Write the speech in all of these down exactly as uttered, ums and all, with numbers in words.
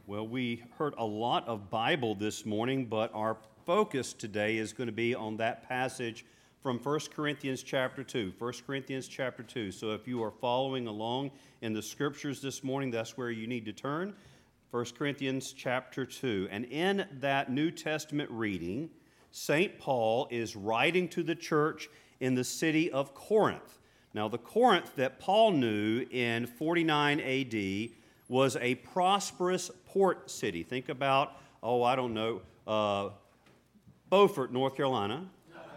Well, we heard a lot of Bible this morning, but our focus today is going to be on that passage from First Corinthians chapter two. First Corinthians chapter two. So if you are following along in the scriptures this morning, that's where you need to turn. First Corinthians chapter two. And in that New Testament reading, Saint Paul is writing to the church in the city of Corinth. Now, the Corinth that Paul knew in forty-nine A D was a prosperous port city. Think about, oh, I don't know, uh, Beaufort, North Carolina.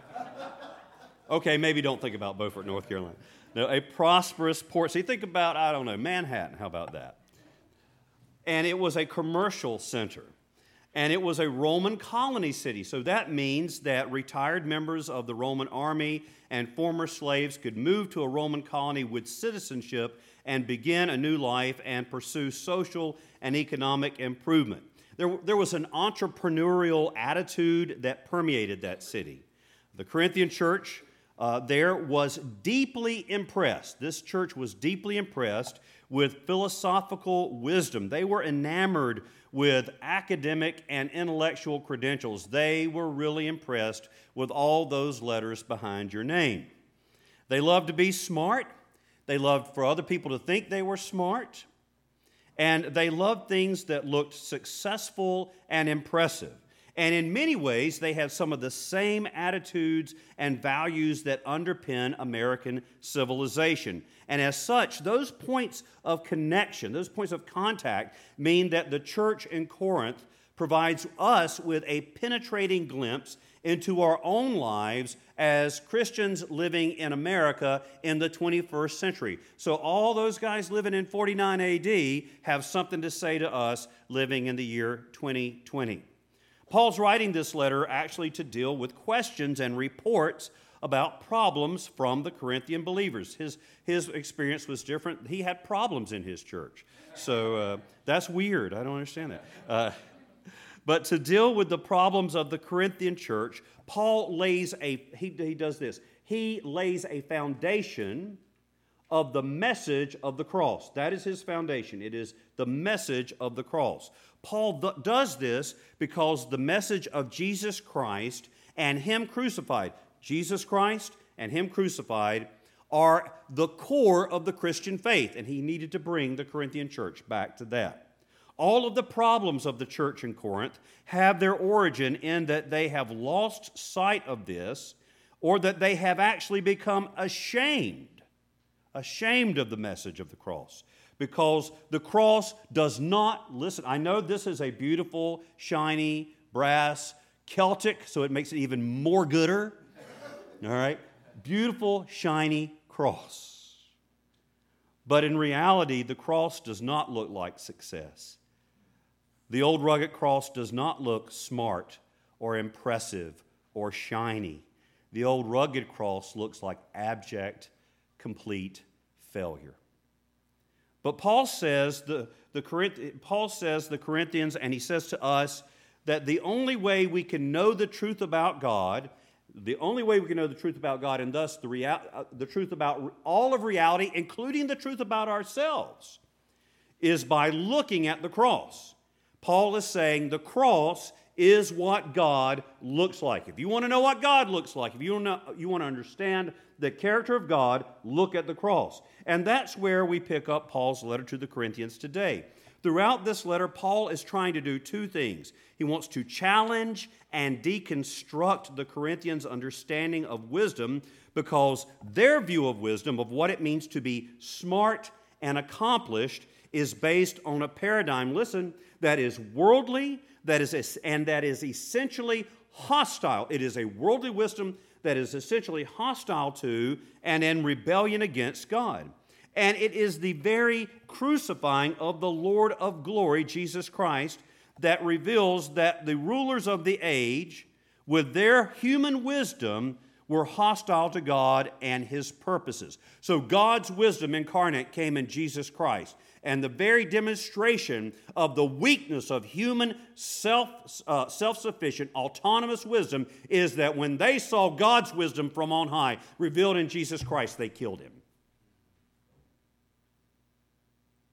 Okay, maybe don't think about Beaufort, North Carolina. No, a prosperous port city. Think about, I don't know, Manhattan. How about that? And it was a commercial center. And it was a Roman colony city. So that means that retired members of the Roman army and former slaves could move to a Roman colony with citizenship and begin a new life and pursue social and economic improvement. There, there was an entrepreneurial attitude that permeated that city. The Corinthian church uh, there was deeply impressed. This church was deeply impressed with philosophical wisdom. They were enamored with academic and intellectual credentials. They were really impressed with all those letters behind your name. They loved to be smart. They loved for other people to think they were smart. And they loved things that looked successful and impressive. And in many ways, they had some of the same attitudes and values that underpin American civilization. And as such, those points of connection, those points of contact, mean that the church in Corinth provides us with a penetrating glimpse into our own lives as Christians living in America in the twenty-first century. So all those guys living in forty-nine A D have something to say to us living in the year twenty twenty. Paul's writing this letter actually to deal with questions and reports about problems from the Corinthian believers. His, his experience was different. He had problems in his church. So uh, that's weird. I don't understand that. Uh, but to deal with the problems of the Corinthian church, Paul lays a, he, he does this. He lays a foundation of the message of the cross. That is his foundation. It is the message of the cross. Paul th- does this because the message of Jesus Christ and Him crucified, Jesus Christ and Him crucified, are the core of the Christian faith, and he needed to bring the Corinthian church back to that. All of the problems of the church in Corinth have their origin in that they have lost sight of this, or that they have actually become ashamed, ashamed of the message of the cross. Because the cross does not, listen, I know this is a beautiful, shiny, brass, Celtic, so it makes it even more gooder. All right? Beautiful, shiny cross. But in reality, the cross does not look like success. The old rugged cross does not look smart or impressive or shiny. The old rugged cross looks like abject, complete failure. But Paul says the, the Corinth, Paul says the Corinthians, and he says to us that the only way we can know the truth about God, the only way we can know the truth about God, and thus the, real, uh, the truth about all of reality, including the truth about ourselves, is by looking at the cross. Paul is saying the cross is what God looks like. If you want to know what God looks like, if you want to, you want to understand the character of God, look at the cross. And that's where we pick up Paul's letter to the Corinthians today. Throughout this letter, Paul is trying to do two things. He wants to challenge and deconstruct the Corinthians' understanding of wisdom, because their view of wisdom, of what it means to be smart and accomplished, is based on a paradigm, listen, that is worldly, that is and that is essentially hostile. It is a worldly wisdom that is essentially hostile to and in rebellion against God. And it is the very crucifying of the Lord of glory, Jesus Christ, that reveals that the rulers of the age, with their human wisdom, were hostile to God and His purposes. So God's wisdom incarnate came in Jesus Christ. And the very demonstration of the weakness of human self, uh, self-sufficient, autonomous wisdom is that when they saw God's wisdom from on high revealed in Jesus Christ, they killed Him.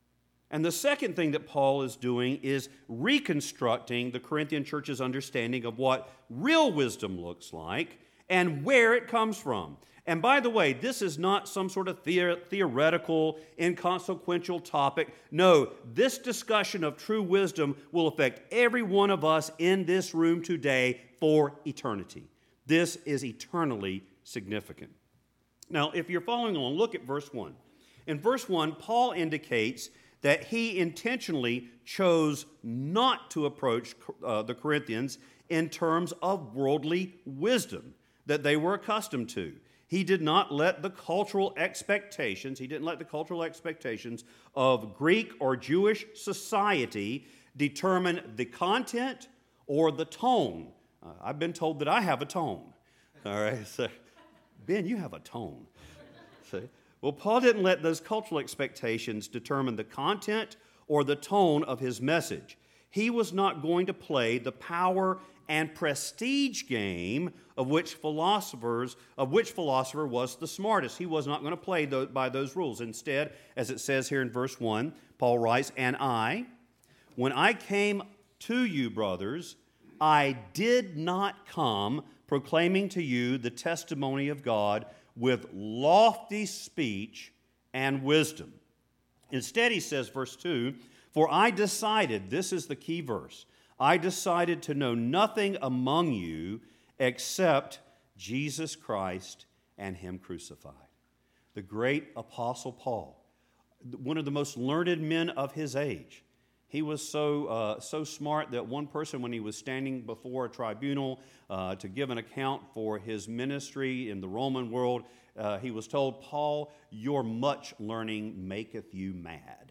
And the second thing that Paul is doing is reconstructing the Corinthian church's understanding of what real wisdom looks like and where it comes from. And by the way, this is not some sort of the- theoretical, inconsequential topic. No, this discussion of true wisdom will affect every one of us in this room today for eternity. This is eternally significant. Now, if you're following along, look at verse one. In verse one, Paul indicates that he intentionally chose not to approach uh, the Corinthians in terms of worldly wisdom that they were accustomed to. He did not let the cultural expectations, he didn't let the cultural expectations of Greek or Jewish society determine the content or the tone. Uh, I've been told that I have a tone. All right, so, Ben, you have a tone. See? Well, Paul didn't let those cultural expectations determine the content or the tone of his message. He was not going to play the power and prestige game of which philosophers, of which philosopher was the smartest. He was not going to play those, by those rules. Instead, as it says here in verse one, Paul writes, "And I, when I came to you, brothers, I did not come proclaiming to you the testimony of God with lofty speech and wisdom." Instead, he says, verse two, "For I decided," this is the key verse, "I decided to know nothing among you except Jesus Christ and Him crucified." The great Apostle Paul, one of the most learned men of his age. He was so, uh, so smart that one person, when he was standing before a tribunal uh, to give an account for his ministry in the Roman world, uh, he was told, "Paul, your much learning maketh you mad."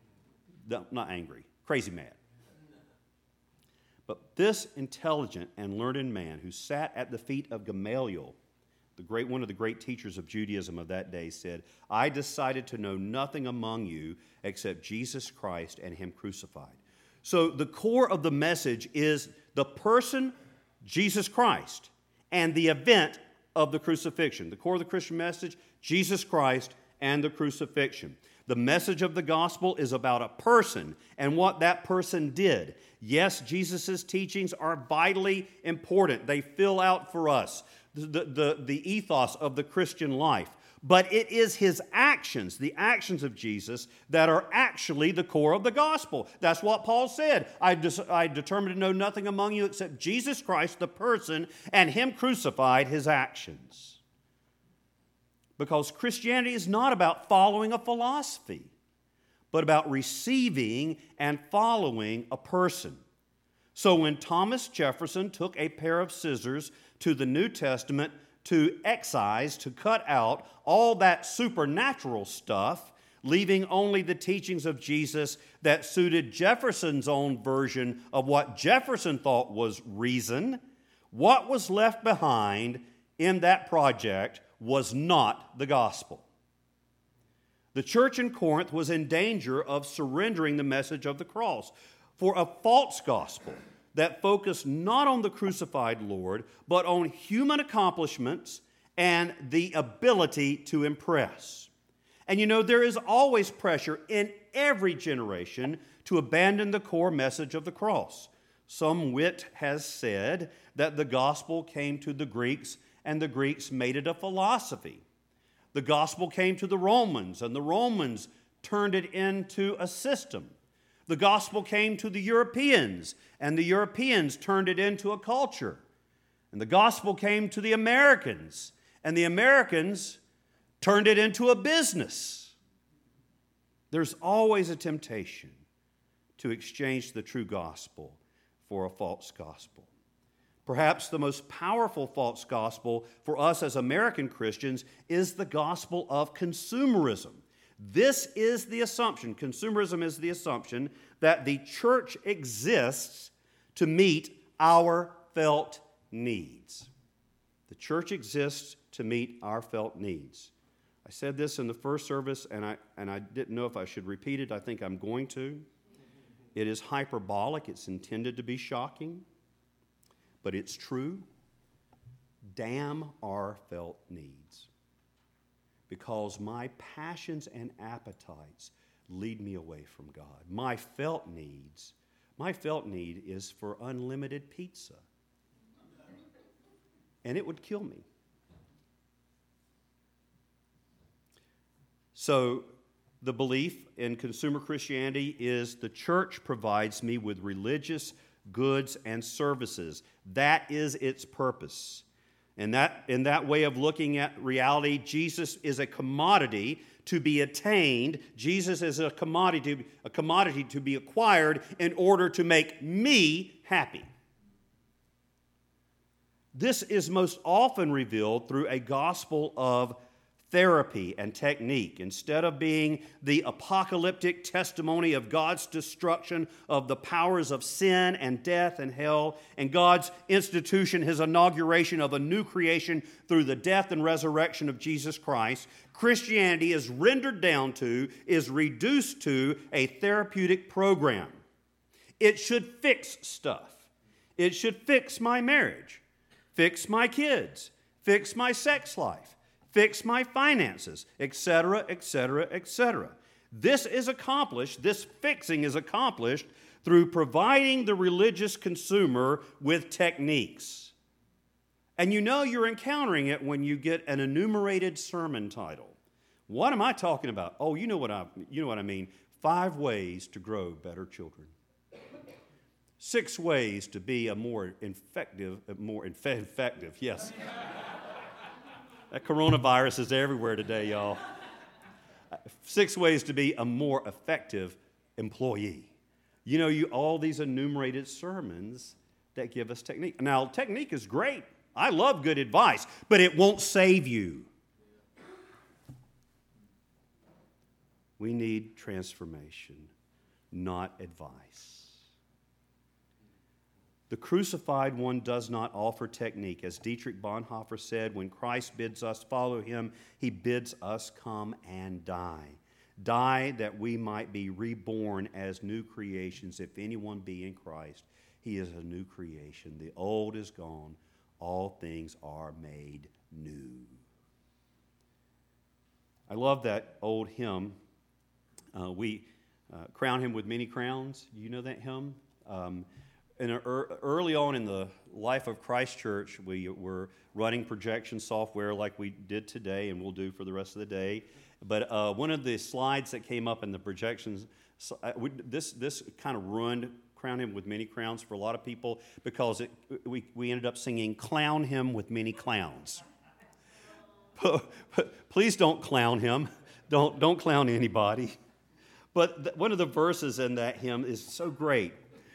No, not angry, crazy mad. But this intelligent and learned man who sat at the feet of Gamaliel, the great, one of the great teachers of Judaism of that day, said, "I decided to know nothing among you except Jesus Christ and Him crucified." So the core of the message is the person, Jesus Christ, and the event of the crucifixion. The core of the Christian message, Jesus Christ and the crucifixion. The message of the gospel is about a person and what that person did. Yes, Jesus' teachings are vitally important. They fill out for us the, the, the ethos of the Christian life. But it is His actions, the actions of Jesus, that are actually the core of the gospel. That's what Paul said. I, des- I determined to know nothing among you except Jesus Christ, the person, and Him crucified, His actions. Because Christianity is not about following a philosophy, but about receiving and following a person. So when Thomas Jefferson took a pair of scissors to the New Testament to excise, to cut out all that supernatural stuff, leaving only the teachings of Jesus that suited Jefferson's own version of what Jefferson thought was reason, what was left behind in that project was not the gospel. The church in Corinth was in danger of surrendering the message of the cross for a false gospel that focused not on the crucified Lord, but on human accomplishments and the ability to impress. And you know, there is always pressure in every generation to abandon the core message of the cross. Some wit has said that the gospel came to the Greeks and the Greeks made it a philosophy. The gospel came to the Romans, and the Romans turned it into a system. The gospel came to the Europeans, and the Europeans turned it into a culture. And the gospel came to the Americans, and the Americans turned it into a business. There's always a temptation to exchange the true gospel for a false gospel. Perhaps the most powerful false gospel for us as American Christians is the gospel of consumerism. This is the assumption, consumerism is the assumption that the church exists to meet our felt needs. The church exists to meet our felt needs. I said this in the first service, and I, and I didn't know if I should repeat it. I think I'm going to. It is hyperbolic. It's intended to be shocking. But it's true. Damn our felt needs. Because my passions and appetites lead me away from God. My felt needs, my felt need is for unlimited pizza. And it would kill me. So the belief in consumer Christianity is the church provides me with religious goods and services. That is its purpose. And that, in that way of looking at reality, Jesus is a commodity to be attained. Jesus is a commodity, a commodity to be acquired in order to make me happy. This is most often revealed through a gospel of therapy and technique. Instead of being the apocalyptic testimony of God's destruction of the powers of sin and death and hell, and God's institution, his inauguration of a new creation through the death and resurrection of Jesus Christ, Christianity is rendered down to, is reduced to a therapeutic program. It should fix stuff. It should fix my marriage, fix my kids, fix my sex life, fix my finances, et cetera, et cetera, et cetera. This is accomplished, this fixing is accomplished through providing the religious consumer with techniques. And you know you're encountering it when you get an enumerated sermon title. What am I talking about? Oh, you know what I, you know what I mean. Five ways to grow better children. Six ways to be a more effective, more effective, yes. That coronavirus is everywhere today, y'all. Six ways to be a more effective employee. You know, you all these enumerated sermons that give us technique. Now, technique is great. I love good advice, but it won't save you. We need transformation, not advice. The crucified one does not offer technique. As Dietrich Bonhoeffer said, when Christ bids us follow him, he bids us come and die. Die that we might be reborn as new creations. If anyone be in Christ, he is a new creation. The old is gone. All things are made new. I love that old hymn. Uh, we uh, crown him with many crowns. You know that hymn? Um, In a, early on in the life of Christ Church, we were running projection software like we did today and we'll do for the rest of the day. But uh, one of the slides that came up in the projections, uh, we, this this kind of ruined Crown Him with Many Crowns for a lot of people because it, we, we ended up singing Clown Him with Many Clowns. Please don't clown him. Don't, don't clown anybody. But th- one of the verses in that hymn is so great.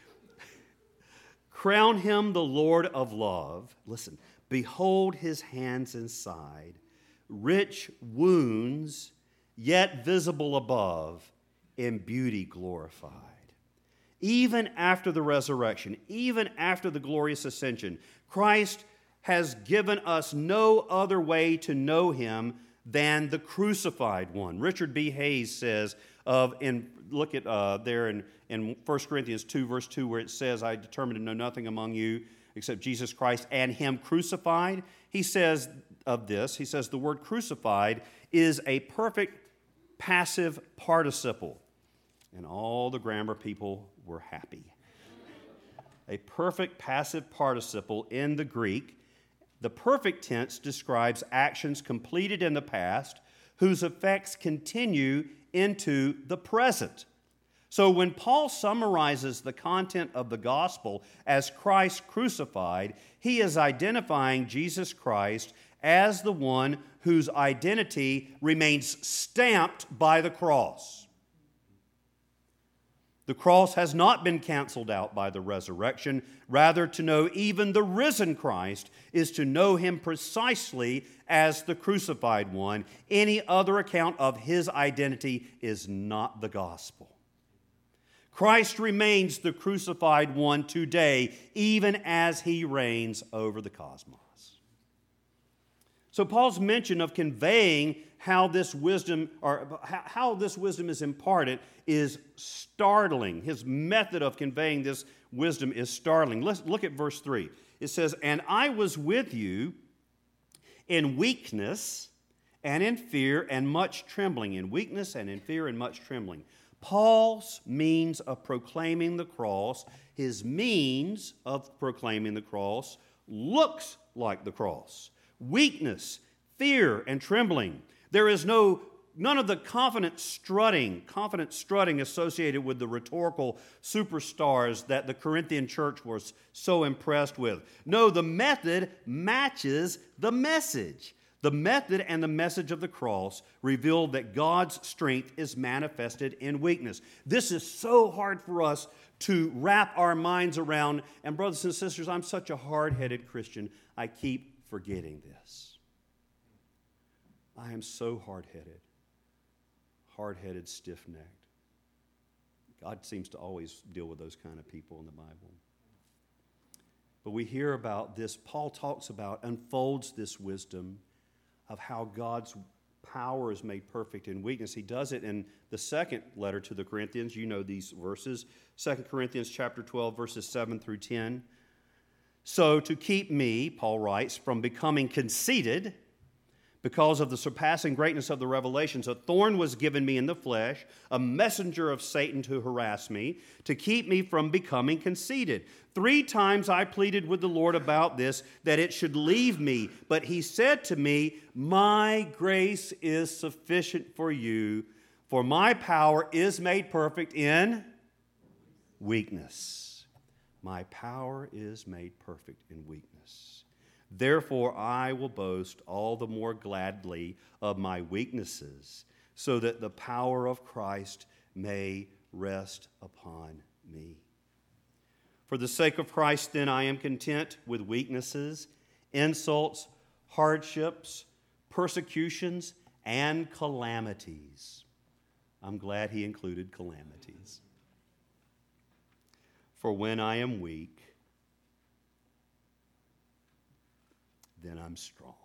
Crown him the Lord of love. Listen, behold his hands and side, rich wounds, yet visible above, in beauty glorified. Even after the resurrection, even after the glorious ascension, Christ has given us no other way to know him than the crucified one. Richard B. Hayes says of, in look at uh, there in, in First Corinthians two, verse two, where it says, I determined to know nothing among you except Jesus Christ and him crucified. He says of this, he says, the word crucified is a perfect passive participle. And all the grammar people were happy. A perfect passive participle in the Greek. The perfect tense describes actions completed in the past whose effects continue into the present. So when Paul summarizes the content of the gospel as Christ crucified, he is identifying Jesus Christ as the one whose identity remains stamped by the cross. The cross has not been canceled out by the resurrection. Rather, to know even the risen Christ is to know him precisely as the crucified one. Any other account of his identity is not the gospel. Christ remains the crucified one today, even as he reigns over the cosmos. So Paul's mention of conveying how this wisdom, or how this wisdom is imparted, is startling. His method of conveying this wisdom is startling. Let's look at verse three. It says, "And I was with you in weakness and in fear and much trembling." In weakness and in fear and much trembling. Paul's means of proclaiming the cross, his means of proclaiming the cross, looks like the cross. Weakness, fear, and trembling. There is no none of the confident strutting, confident strutting associated with the rhetorical superstars that the Corinthian church was so impressed with. No, the method matches the message. The method and the message of the cross reveal that God's strength is manifested in weakness. This is so hard for us to wrap our minds around. And brothers and sisters, I'm such a hard-headed Christian. I keep forgetting this. I am so hard-headed, hard-headed, stiff-necked. God seems to always deal with those kind of people in the Bible. But we hear about this. Paul talks about, unfolds this wisdom of how God's power is made perfect in weakness. He does it in the second letter to the Corinthians. You know these verses. Second Corinthians chapter twelve, verses seven through ten. So to keep me, Paul writes, from becoming conceited, because of the surpassing greatness of the revelations, a thorn was given me in the flesh, a messenger of Satan to harass me, to keep me from becoming conceited. Three times I pleaded with the Lord about this, that it should leave me. But he said to me, my grace is sufficient for you, for my power is made perfect in weakness. My power is made perfect in weakness. Therefore, I will boast all the more gladly of my weaknesses, so that the power of Christ may rest upon me. For the sake of Christ, then, I am content with weaknesses, insults, hardships, persecutions, and calamities. I'm glad he included calamities. For when I am weak, then I'm strong.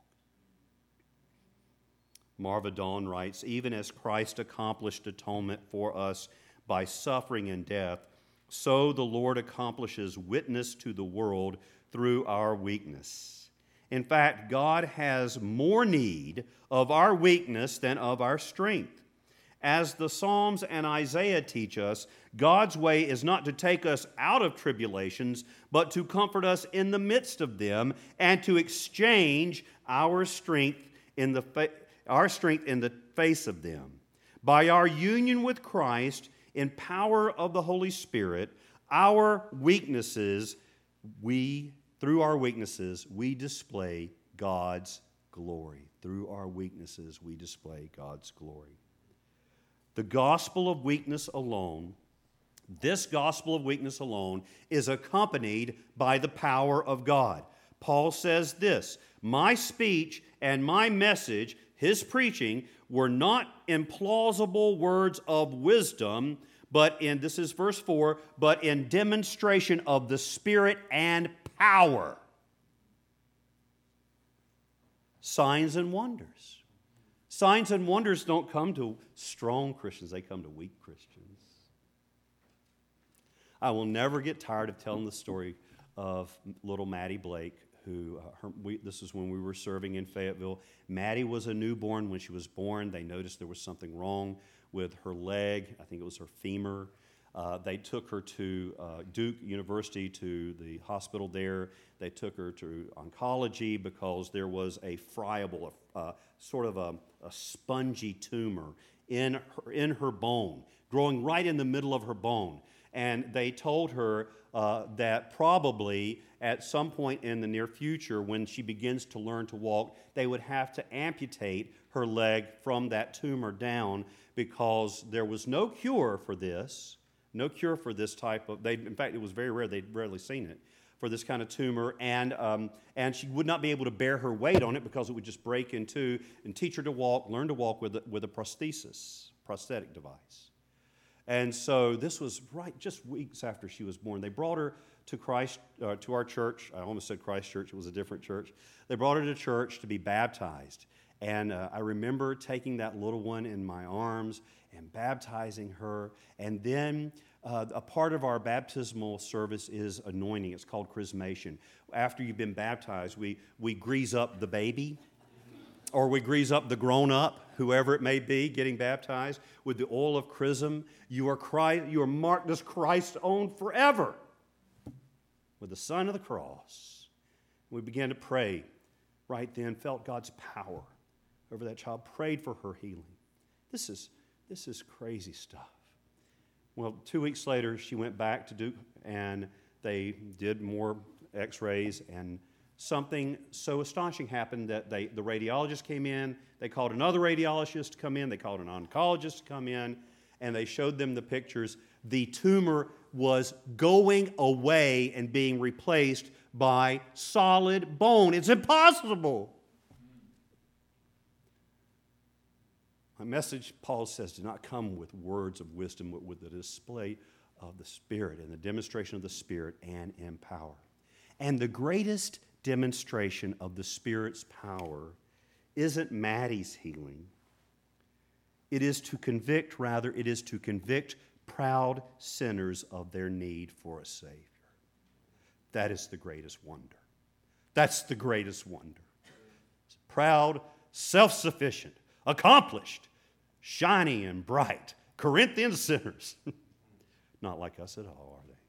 Marva Dawn writes, even as Christ accomplished atonement for us by suffering and death, so the Lord accomplishes witness to the world through our weakness. In fact, God has more need of our weakness than of our strength. As the Psalms and Isaiah teach us, God's way is not to take us out of tribulations, but to comfort us in the midst of them and to exchange our strength in the fa- our strength in the face of them. By our union with Christ in power of the Holy Spirit, our weaknesses, we through our weaknesses, we display God's glory. Through our weaknesses, we display God's glory. The gospel of weakness alone, this gospel of weakness alone, is accompanied by the power of God. Paul says this, my speech and my message, his preaching, were not implausible words of wisdom, but in, this is verse four, but in demonstration of the Spirit and power. Signs and wonders. Signs and wonders don't come to strong Christians, they come to weak Christians. I will never get tired of telling the story of little Maddie Blake, who, uh, her, we, this is when we were serving in Fayetteville. Maddie was a newborn. When she was born, they noticed there was something wrong with her leg. I think it was her femur. Uh, they took her to uh, Duke University, to the hospital there. They took her to oncology because there was a friable, uh, sort of a, a spongy tumor in her, in her bone, growing right in the middle of her bone. And they told her uh, that probably at some point in the near future, when she begins to learn to walk, they would have to amputate her leg from that tumor down because there was no cure for this. No cure for this type of, they, in fact, it was very rare, they'd rarely seen it, for this kind of tumor, and um, and she would not be able to bear her weight on it because it would just break in two, and teach her to walk, learn to walk with a, with a prosthesis, prosthetic device. And so this was right just weeks after she was born. They brought her to Christ, uh, to our church. I almost said Christ Church, it was a different church. They brought her to church to be baptized. And uh, I remember taking that little one in my arms and baptizing her. And then uh, a part of our baptismal service is anointing. It's called chrismation. After you've been baptized, we, we grease up the baby. or we grease up the grown-up, whoever it may be, getting baptized with the oil of chrism. You are Christ, you are marked as Christ's own forever with the sign of the cross. We began to pray right then, felt God's power over that child, prayed for her healing. This is, this is crazy stuff. Well, two weeks later, she went back to Duke, and they did more x-rays, and something so astonishing happened that they, the radiologist came in, they called another radiologist to come in, they called an oncologist to come in, and they showed them the pictures. The tumor was going away and being replaced by solid bone. It's impossible. My message, Paul says, did not come with words of wisdom, but with the display of the Spirit and the demonstration of the Spirit and in power. And the greatest demonstration of the Spirit's power isn't Maddie's healing. It is to convict, rather, it is to convict proud sinners of their need for a Savior. That is the greatest wonder. That's the greatest wonder. Proud, self-sufficient, accomplished, shiny and bright Corinthian sinners. Not like us at all, are they?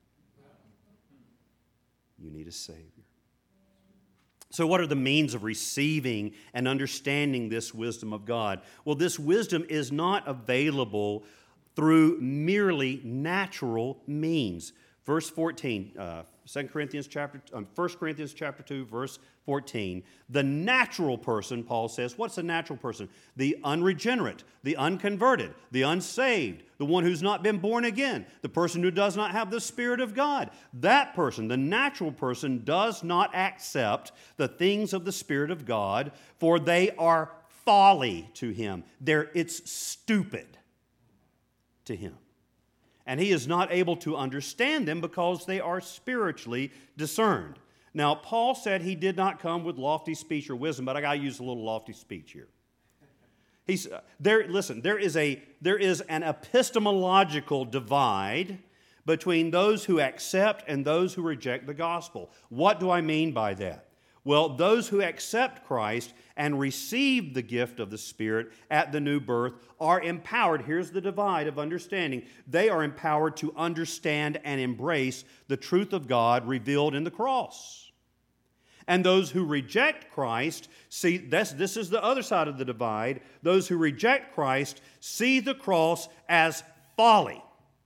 You need a Savior. So what are the means of receiving and understanding this wisdom of God? Well, this wisdom is not available through merely natural means. Verse fourteen, uh, Second Corinthians chapter, um, First Corinthians chapter two, verse fourteen. The natural person, Paul says, what's a natural person? The unregenerate, the unconverted, the unsaved, the one who's not been born again, the person who does not have the Spirit of God. That person, the natural person, does not accept the things of the Spirit of God, for they are folly to him. They're, it's stupid to him. And he is not able to understand them because they are spiritually discerned. Now, Paul said he did not come with lofty speech or wisdom, but I got to use a little lofty speech here. He's there. Listen, there is a there is an epistemological divide between those who accept and those who reject the gospel. What do I mean by that? Well, those who accept Christ and receive the gift of the Spirit at the new birth are empowered. Here's the divide of understanding. They are empowered to understand and embrace the truth of God revealed in the cross. And those who reject Christ, see, this, this is the other side of the divide. Those who reject Christ see the cross as folly.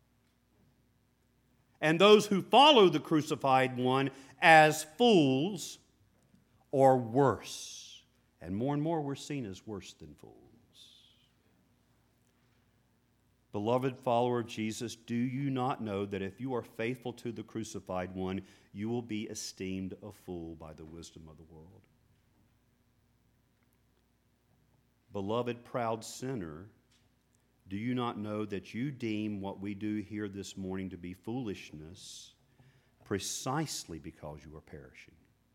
And those who follow the crucified one as fools or worse. And more and more we're seen as worse than fools. Beloved follower of Jesus, do you not know that if you are faithful to the crucified one, you will be esteemed a fool by the wisdom of the world? Beloved proud sinner, do you not know that you deem what we do here this morning to be foolishness precisely because you are perishing?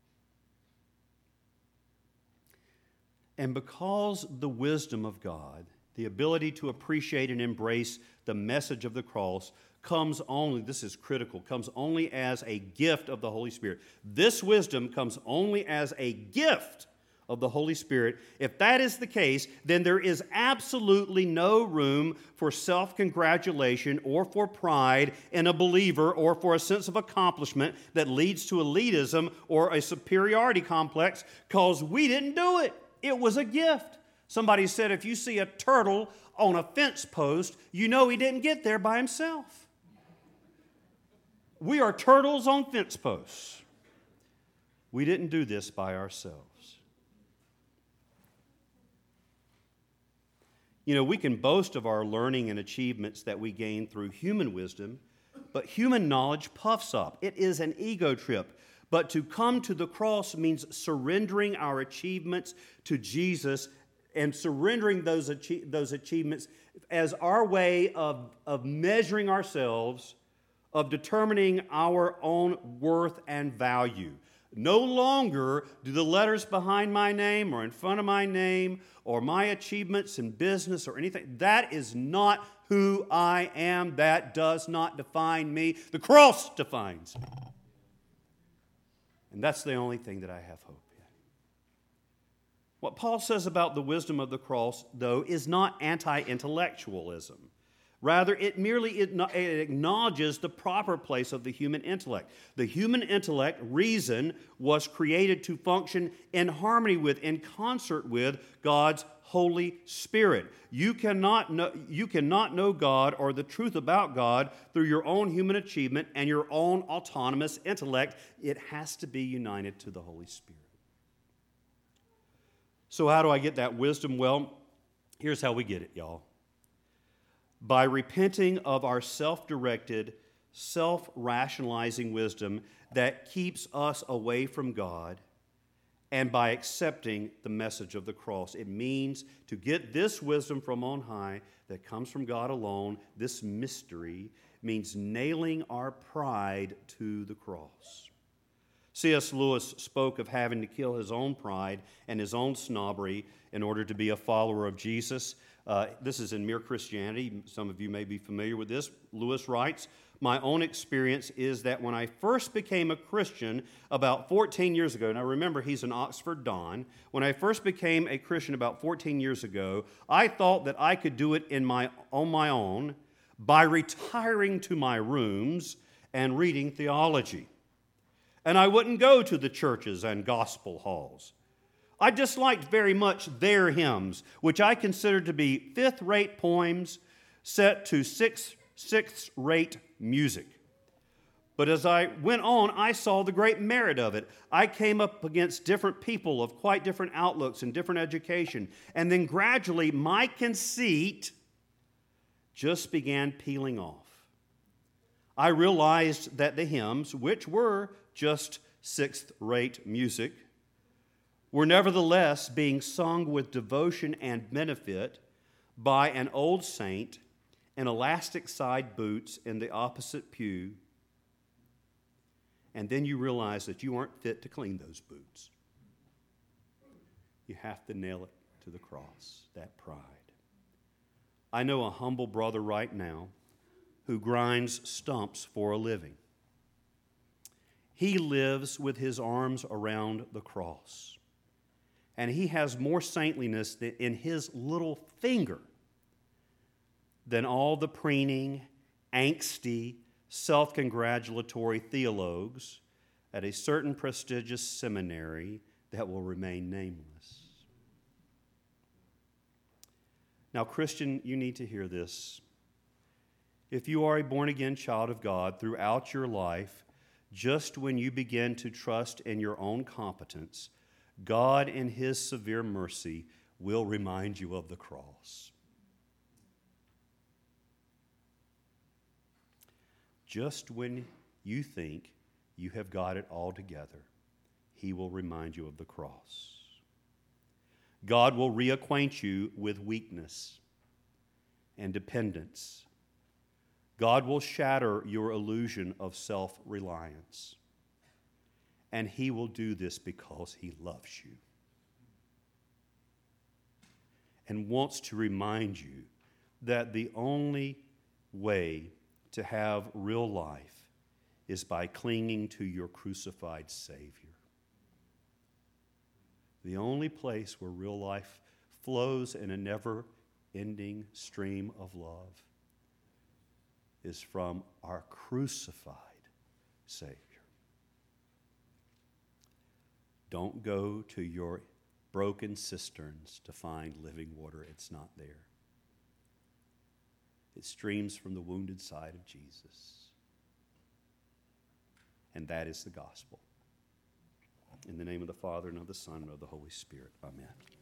And because the wisdom of God, the ability to appreciate and embrace the message of the cross comes only, this is critical, comes only as a gift of the Holy Spirit. This wisdom comes only as a gift of the Holy Spirit. If that is the case, then there is absolutely no room for self-congratulation or for pride in a believer or for a sense of accomplishment that leads to elitism or a superiority complex because we didn't do it. It was a gift. Somebody said if you see a turtle on a fence post, you know he didn't get there by himself. We are turtles on fence posts. We didn't do this by ourselves. You know, we can boast of our learning and achievements that we gain through human wisdom, but human knowledge puffs up. It is an ego trip. But to come to the cross means surrendering our achievements to Jesus and surrendering those, achie- those achievements as our way of, of measuring ourselves, of determining our own worth and value. No longer do the letters behind my name or in front of my name or my achievements in business or anything, that is not who I am. That does not define me. The cross defines me. And that's the only thing that I have hope in. What Paul says about the wisdom of the cross, though, is not anti-intellectualism. Rather, it merely it acknowledges the proper place of the human intellect. The human intellect, reason, was created to function in harmony with, in concert with, God's Holy Spirit. You cannot know, you cannot know God or the truth about God through your own human achievement and your own autonomous intellect. It has to be united to the Holy Spirit. So how do I get that wisdom? Well, here's how we get it, y'all. By repenting of our self-directed, self-rationalizing wisdom that keeps us away from God, and by accepting the message of the cross. It means to get this wisdom from on high that comes from God alone. This mystery means nailing our pride to the cross. C S Lewis spoke of having to kill his own pride and his own snobbery in order to be a follower of Jesus. Uh, this is in Mere Christianity. Some of you may be familiar with this. Lewis writes, "My own experience is that when I first became a Christian about fourteen years ago," now remember, he's an Oxford Don. "When I first became a Christian about fourteen years ago, I thought that I could do it in my, on my own by retiring to my rooms and reading theology. And I wouldn't go to the churches and gospel halls. I disliked very much their hymns, which I considered to be fifth-rate poems set to sixth, sixth-rate music. But as I went on, I saw the great merit of it. I came up against different people of quite different outlooks and different education, and then gradually my conceit just began peeling off. I realized that the hymns, which were just sixth-rate music, were nevertheless being sung with devotion and benefit by an old saint in elastic side boots in the opposite pew. And then you realize that you aren't fit to clean those boots. You have to nail it to the cross, that pride. I know a humble brother right now who grinds stumps for a living. He lives with his arms around the cross. And he has more saintliness in his little finger than all the preening, angsty, self-congratulatory theologues at a certain prestigious seminary that will remain nameless. Now, Christian, you need to hear this. If you are a born-again child of God throughout your life, just when you begin to trust in your own competence, God, in His severe mercy, will remind you of the cross. Just when you think you have got it all together, He will remind you of the cross. God will reacquaint you with weakness and dependence. God will shatter your illusion of self-reliance. And He will do this because He loves you and wants to remind you that the only way to have real life is by clinging to your crucified Savior. The only place where real life flows in a never-ending stream of love is from our crucified Savior. Don't go to your broken cisterns to find living water. It's not there. It streams from the wounded side of Jesus. And that is the gospel. In the name of the Father, and of the Son, and of the Holy Spirit. Amen.